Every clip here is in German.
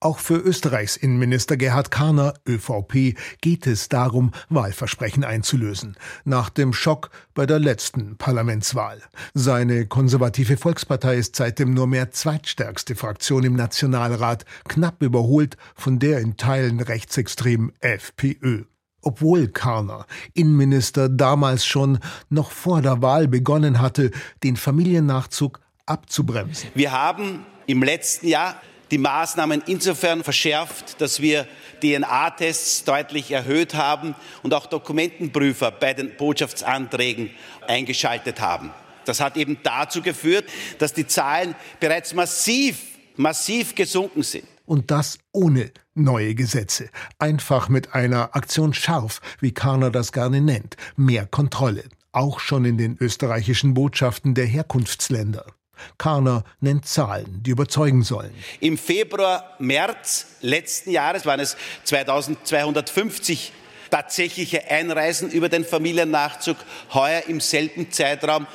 Auch für Österreichs Innenminister Gerhard Karner, ÖVP, geht es darum, Wahlversprechen einzulösen. Nach dem Schock bei der letzten Parlamentswahl. Seine konservative Volkspartei ist seitdem nur mehr zweitstärkste Fraktion im Nationalrat, knapp überholt von der in Teilen rechtsextremen FPÖ. Obwohl Karner, Innenminister, damals schon noch vor der Wahl begonnen hatte, den Familiennachzug abzubremsen. Wir haben im letzten Jahr die Maßnahmen insofern verschärft, dass wir DNA-Tests deutlich erhöht haben und auch Dokumentenprüfer bei den Botschaftsanträgen eingeschaltet haben. Das hat eben dazu geführt, dass die Zahlen bereits massiv gesunken sind. Und das ohne neue Gesetze. Einfach mit einer Aktion scharf, wie Karner das gerne nennt. Mehr Kontrolle. Auch schon in den österreichischen Botschaften der Herkunftsländer. Karner nennt Zahlen, die überzeugen sollen. Im Februar, März letzten Jahres waren es 2250 tatsächliche Einreisen über den Familiennachzug, heuer im selben Zeitraum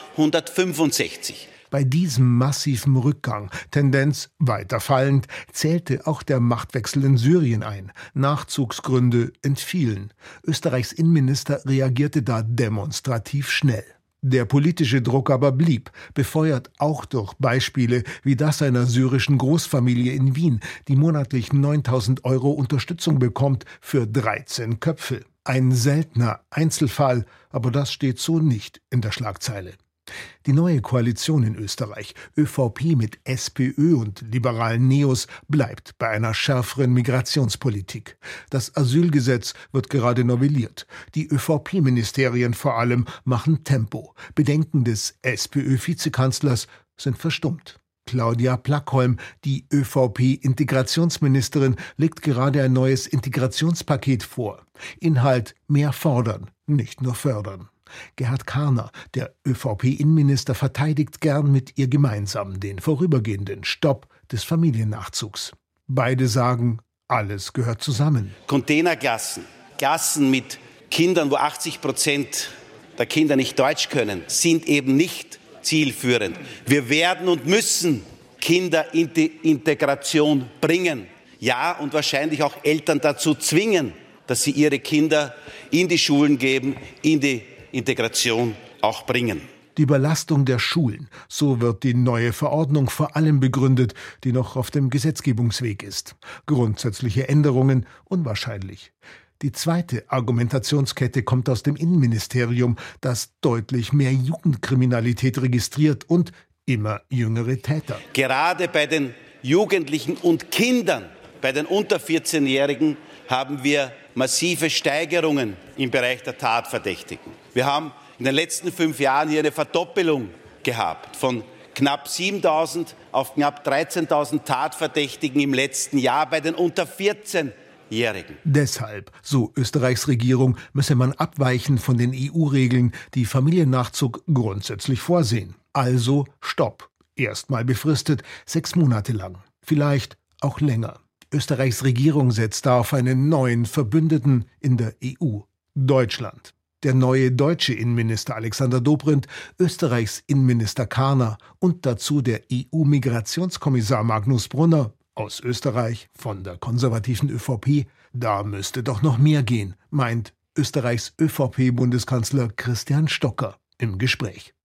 165. Bei diesem massiven Rückgang, Tendenz weiter fallend, zählte auch der Machtwechsel in Syrien ein. Nachzugsgründe entfielen. Österreichs Innenminister reagierte da demonstrativ schnell. Der politische Druck aber blieb, befeuert auch durch Beispiele wie das einer syrischen Großfamilie in Wien, die monatlich 9.000 € Unterstützung bekommt für 13 Köpfe. Ein seltener Einzelfall, aber das steht so nicht in der Schlagzeile. Die neue Koalition in Österreich, ÖVP mit SPÖ und liberalen Neos, bleibt bei einer schärferen Migrationspolitik. Das Asylgesetz wird gerade novelliert. Die ÖVP-Ministerien vor allem machen Tempo. Bedenken des SPÖ-Vizekanzlers sind verstummt. Claudia Plackholm, die ÖVP-Integrationsministerin, legt gerade ein neues Integrationspaket vor. Inhalt: mehr fordern, nicht nur fördern. Gerhard Karner, der ÖVP-Innenminister, verteidigt gern mit ihr gemeinsam den vorübergehenden Stopp des Familiennachzugs. Beide sagen, alles gehört zusammen. Containerklassen, Klassen mit Kindern, wo 80% der Kinder nicht Deutsch können, sind eben nicht zielführend. Wir werden und müssen Kinder in die Integration bringen. Ja, und wahrscheinlich auch Eltern dazu zwingen, dass sie ihre Kinder in die Schulen geben, in die Integration auch bringen. Die Überlastung der Schulen, so wird die neue Verordnung vor allem begründet, die noch auf dem Gesetzgebungsweg ist. Grundsätzliche Änderungen unwahrscheinlich. Die zweite Argumentationskette kommt aus dem Innenministerium, das deutlich mehr Jugendkriminalität registriert und immer jüngere Täter. Gerade bei den Jugendlichen und Kindern, bei den unter 14-Jährigen, haben wir massive Steigerungen im Bereich der Tatverdächtigen. Wir haben in den letzten 5 Jahren hier eine Verdoppelung gehabt von knapp 7.000 auf knapp 13.000 Tatverdächtigen im letzten Jahr bei den unter 14-Jährigen. Deshalb, so Österreichs Regierung, müsse man abweichen von den EU-Regeln, die Familiennachzug grundsätzlich vorsehen. Also Stopp. Erstmal befristet, 6 Monate lang. Vielleicht auch länger. Österreichs Regierung setzt da auf einen neuen Verbündeten in der EU, Deutschland. Der neue deutsche Innenminister Alexander Dobrindt, Österreichs Innenminister Karner und dazu der EU-Migrationskommissar Magnus Brunner aus Österreich von der konservativen ÖVP. Da müsste doch noch mehr gehen, meint Österreichs ÖVP-Bundeskanzler Christian Stocker im Gespräch.